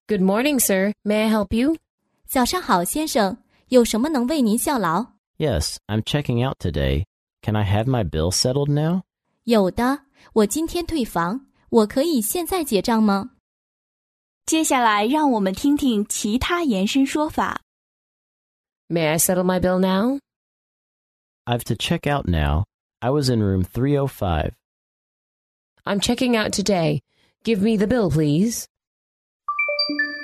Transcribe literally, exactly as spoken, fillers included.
Good morning, sir. May I help you? 早上好，先生，有什么能为您效劳？ Yes, I'm checking out today. Can I have my bill settled now? 有的，我今天退房，我可以现在结账吗？ 接下来让我们听听其他延伸说法。 May I settle my bill now? I've to check out now. I was in room three oh five. I'm checking out today. Give me the bill, please.